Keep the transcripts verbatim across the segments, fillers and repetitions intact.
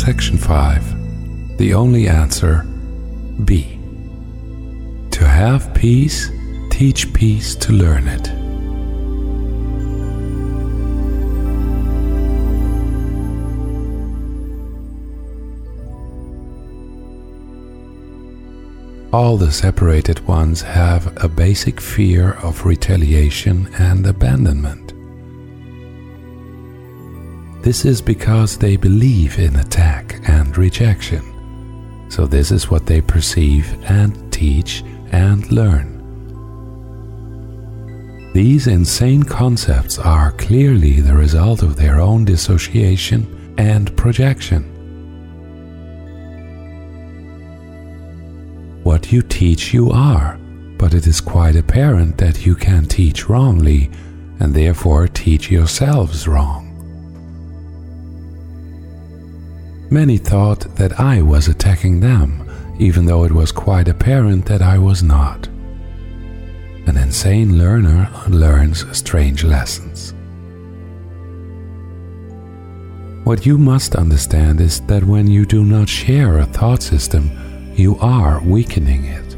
Section five. The only answer, B. To have peace, teach peace to learn it. All the separated ones have a basic fear of retaliation and abandonment. This is because they believe in attack and rejection. So this is what they perceive and teach and learn. These insane concepts are clearly the result of their own dissociation and projection. What you teach you are, but it is quite apparent that you can teach wrongly and therefore teach yourselves wrong. Many thought that I was attacking them, even though it was quite apparent that I was not. An insane learner learns strange lessons. What you must understand is that when you do not share a thought system, you are weakening it.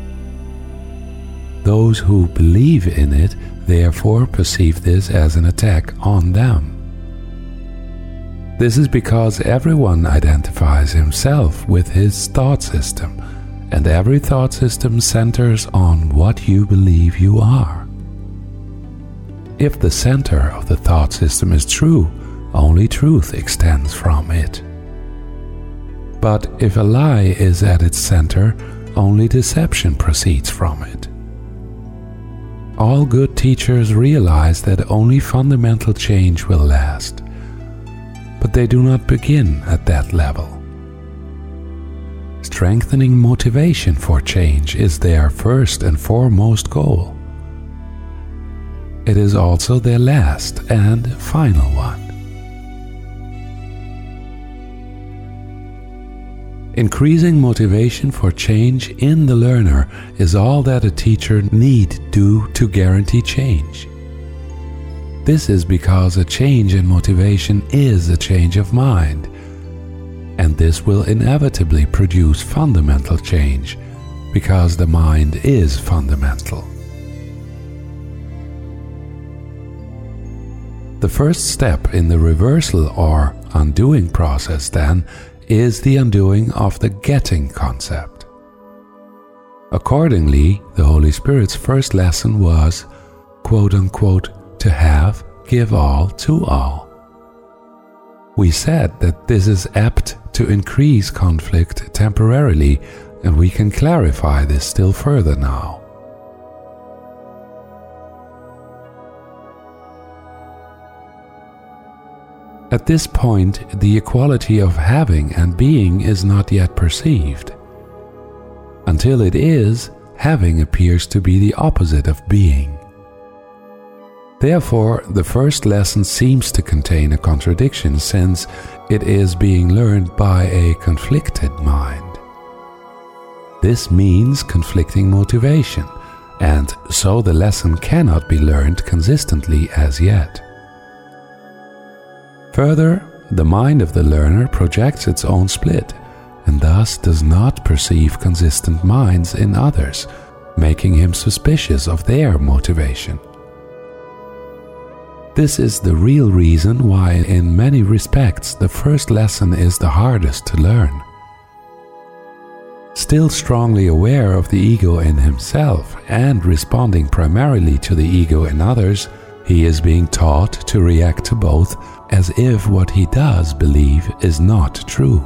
Those who believe in it therefore perceive this as an attack on them. This is because everyone identifies himself with his thought system, and every thought system centers on what you believe you are. If the center of the thought system is true, only truth extends from it. But if a lie is at its center, only deception proceeds from it. All good teachers realize that only fundamental change will last, but they do not begin at that level. Strengthening motivation for change is their first and foremost goal. It is also their last and final one. Increasing motivation for change in the learner is all that a teacher need do to guarantee change. This is because a change in motivation is a change of mind, and this will inevitably produce fundamental change, because the mind is fundamental. The first step in the reversal or undoing process, then, is the undoing of the getting concept. Accordingly, the Holy Spirit's first lesson was, quote-unquote, to have, give all to all. We said that this is apt to increase conflict temporarily, and we can clarify this still further now. At this point, the equality of having and being is not yet perceived. Until it is, having appears to be the opposite of being. Therefore, the first lesson seems to contain a contradiction, since it is being learned by a conflicted mind. This means conflicting motivation, and so the lesson cannot be learned consistently as yet. Further, the mind of the learner projects its own split, and thus does not perceive consistent minds in others, making him suspicious of their motivation. This is the real reason why, in many respects, the first lesson is the hardest to learn. Still strongly aware of the ego in himself and responding primarily to the ego in others, he is being taught to react to both as if what he does believe is not true.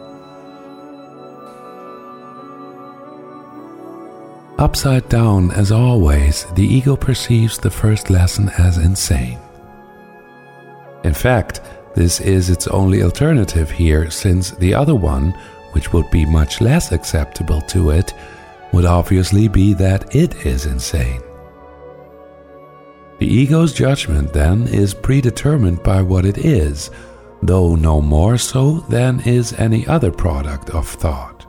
Upside down, as always, the ego perceives the first lesson as insane. In fact, this is its only alternative here, since the other one, which would be much less acceptable to it, would obviously be that it is insane. The ego's judgment, then, is predetermined by what it is, though no more so than is any other product of thought.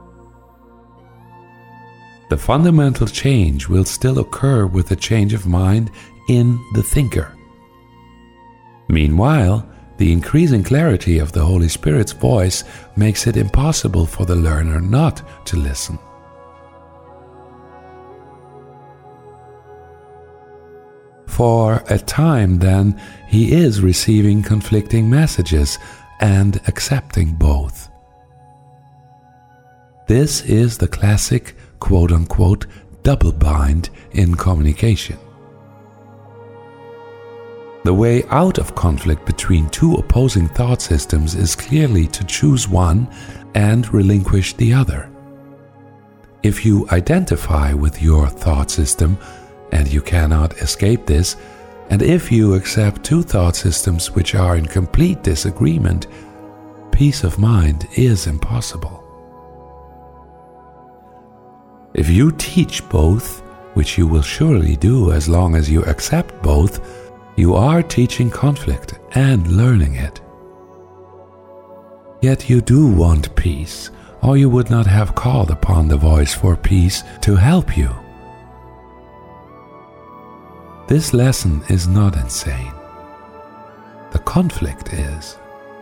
The fundamental change will still occur with a change of mind in the thinker. Meanwhile, The increasing clarity of the Holy Spirit's voice makes it impossible for the learner not to listen. For a time, then, he is receiving conflicting messages and accepting both. This is the classic quote-unquote double bind in communication. The way out of conflict between two opposing thought systems is clearly to choose one and relinquish the other. If you identify with your thought system, and you cannot escape this, and if you accept two thought systems which are in complete disagreement, peace of mind is impossible. If you teach both, which you will surely do as long as you accept both, you are teaching conflict and learning it. Yet you do want peace, or you would not have called upon the voice for peace to help you. This lesson is not insane. The conflict is.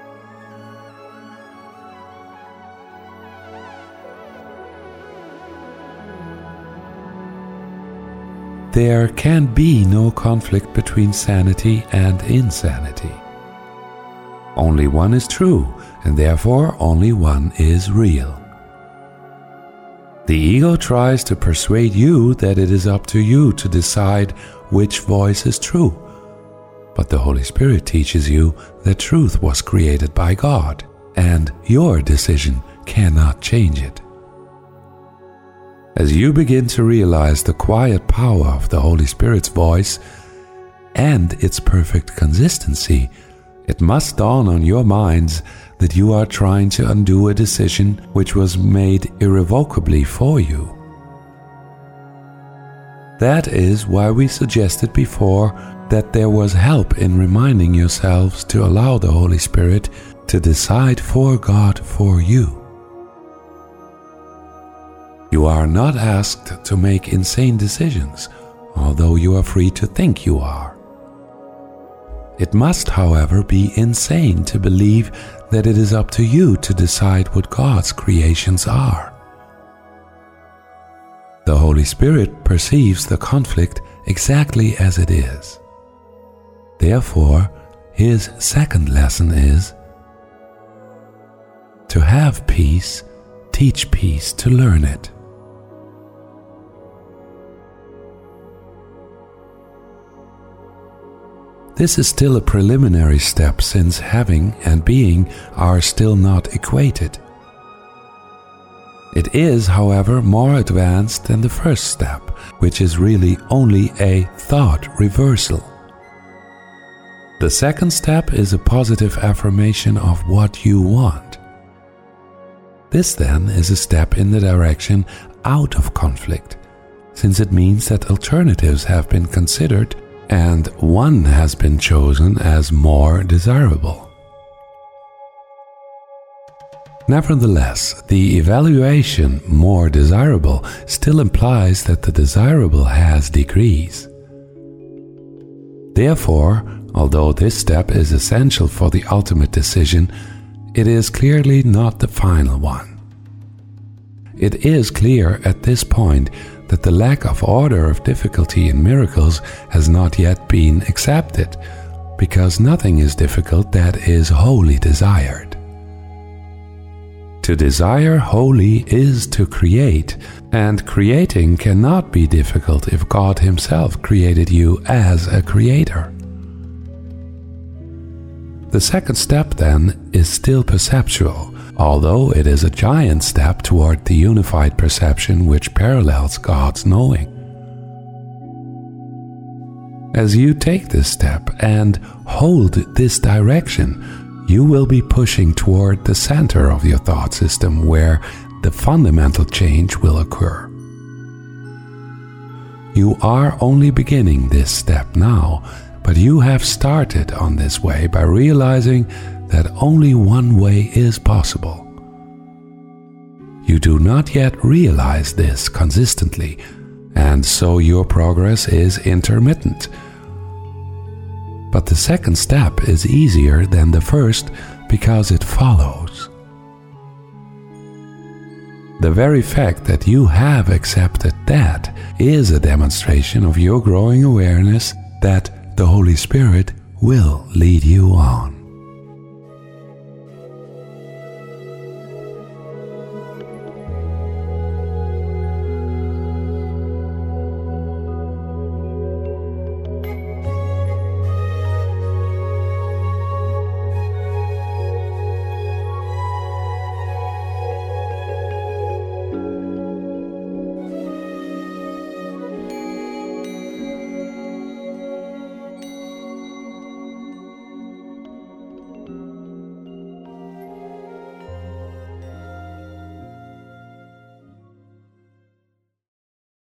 There can be no conflict between sanity and insanity. Only one is true, and therefore only one is real. The ego tries to persuade you that it is up to you to decide which voice is true, but the Holy Spirit teaches you that truth was created by God, and your decision cannot change it. As you begin to realize the quiet power of the Holy Spirit's voice and its perfect consistency, it must dawn on your minds that you are trying to undo a decision which was made irrevocably for you. That is why we suggested before that there was help in reminding yourselves to allow the Holy Spirit to decide for God for you. You are not asked to make insane decisions, although you are free to think you are. It must, however, be insane to believe that it is up to you to decide what God's creations are. The Holy Spirit perceives the conflict exactly as it is. Therefore, his second lesson is, to have peace, teach peace to learn it. This is still a preliminary step, since having and being are still not equated. It is, however, more advanced than the first step, which is really only a thought reversal. The second step is a positive affirmation of what you want. This then is a step in the direction out of conflict, since it means that alternatives have been considered and one has been chosen as more desirable. Nevertheless, the evaluation more desirable still implies that the desirable has degrees. Therefore, although this step is essential for the ultimate decision, it is clearly not the final one. It is clear at this point that the lack of order of difficulty in miracles has not yet been accepted, because nothing is difficult that is wholly desired. To desire wholly is to create, and creating cannot be difficult if God Himself created you as a creator. The second step, then, is still perceptual, although it is a giant step toward the unified perception which parallels God's knowing. As you take this step and hold this direction, you will be pushing toward the center of your thought system, where the fundamental change will occur. You are only beginning this step now, but you have started on this way by realizing that only one way is possible. You do not yet realize this consistently, and so your progress is intermittent. But the second step is easier than the first because it follows. The very fact that you have accepted that is a demonstration of your growing awareness that the Holy Spirit will lead you on.